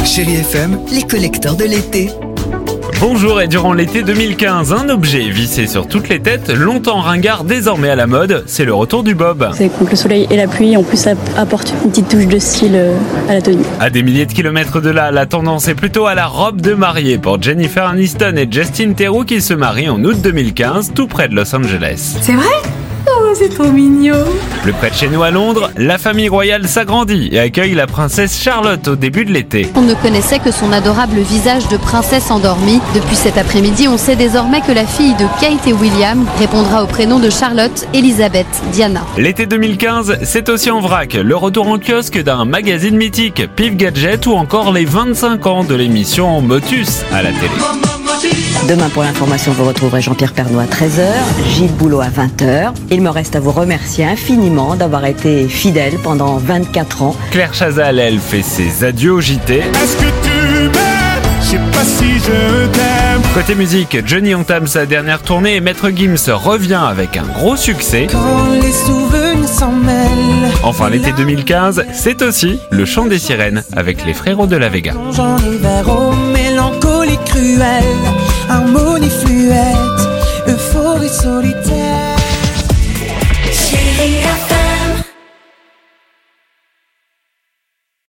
Chérie FM, les collecteurs de l'été. Bonjour, et durant l'été 2015, un objet vissé sur toutes les têtes, longtemps ringard, désormais à la mode, c'est le retour du bob. C'est contre le soleil et la pluie, en plus ça apporte une petite touche de style à la tenue. À des milliers de kilomètres de là, la tendance est plutôt à la robe de mariée pour Jennifer Aniston et Justin Theroux qui se marient en août 2015, tout près de Los Angeles. C'est vrai ? Oh, c'est trop mignon. Plus près de chez nous à Londres, la famille royale s'agrandit et accueille la princesse Charlotte au début de l'été. On ne connaissait que son adorable visage de princesse endormie. Depuis cet après-midi, on sait désormais que la fille de Kate et William répondra au prénom de Charlotte, Elisabeth, Diana. L'été 2015, c'est aussi en vrac le retour en kiosque d'un magazine mythique, Pif Gadget, ou encore les 25 ans de l'émission Motus à la télé. Demain, pour l'information, vous retrouverez Jean-Pierre Pernaut à 13h, Gilles Boulot à 20h. Il me reste à vous remercier infiniment d'avoir été fidèle pendant 24 ans. Claire Chazal, elle, fait ses adieux au JT. Est-ce que tu m'aimes? Je sais pas si je t'aime. Côté musique, Johnny entame sa dernière tournée et Maître Gims revient avec un gros succès. Quand les souvenirs s'en mêlent. Enfin, l'été 2015, c'est aussi le chant des sirènes avec les frérots de la Vega. Plongeant l'hiver aux mélancolies cruelles, harmonie fluette, euphorie solitaire.